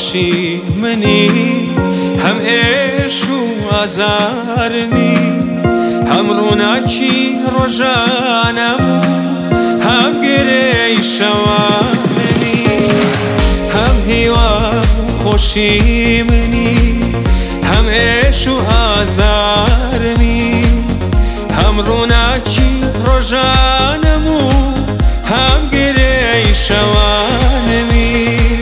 خۆشی منی هەم ئێش و ئازارمی هەم ڕووناکی ڕۆژانەم هەم گرەی شەوانمی هەم هیوا و خۆشی منی هەم ئێش و ئازارمی هەم ڕووناکی ڕۆژانەم و هەم گرەی شەوانمی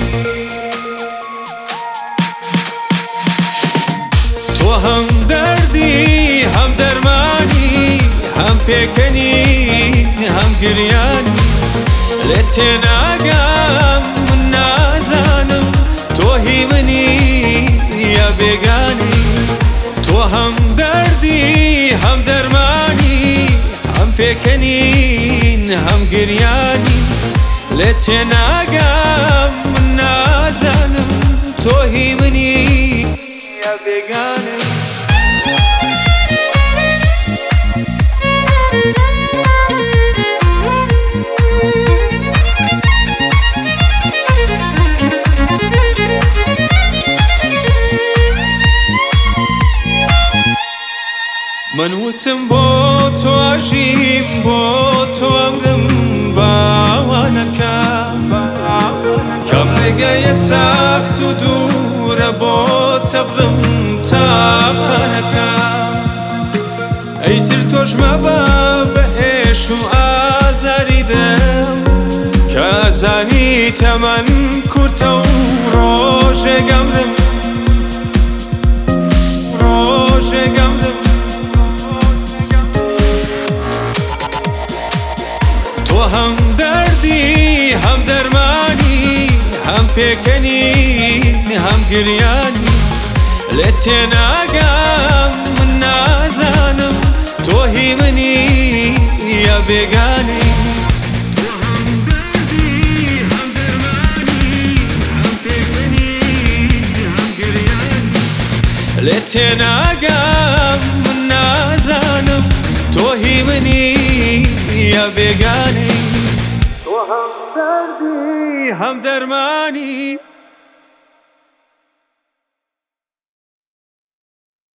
تۆ هەم دەردی هەم دەرمانی هەم پێکەنی هەم گریانی لێت تێناگەم من نازانم تۆ هی منی یا بێگانی تۆ هەم دەردی هەم دەرمانی هەم پێکەنین هەم گریانی لێت تێناگەم من نازانم تۆ هی منی یا بێگانی من وتم بۆ تۆ ئەژیم بۆ تۆ ئەمرم باوانەکەم کەم ڕێگەیە سەخت و دوورە بۆ تەبڕم تاقانەکەم ئەیتر تۆش مەبە بە ئێش و ئازاری دەم کە ئەزانی تەمەن کورتە و ڕۆژێگەمرم هەم دەردی هەم دەرمانی هەم پێکەنین هەم گریانی لێت تێناگەم من نازانم تۆ هی منی یا بێگانی تۆ هەم دەردی هەم دەرمانی هەم پێکەنین هەم گریانی لێت تێناگەم من نازانم تۆ هی منی یا بێگانی تۆ هەم دەردی هەم دەرمانی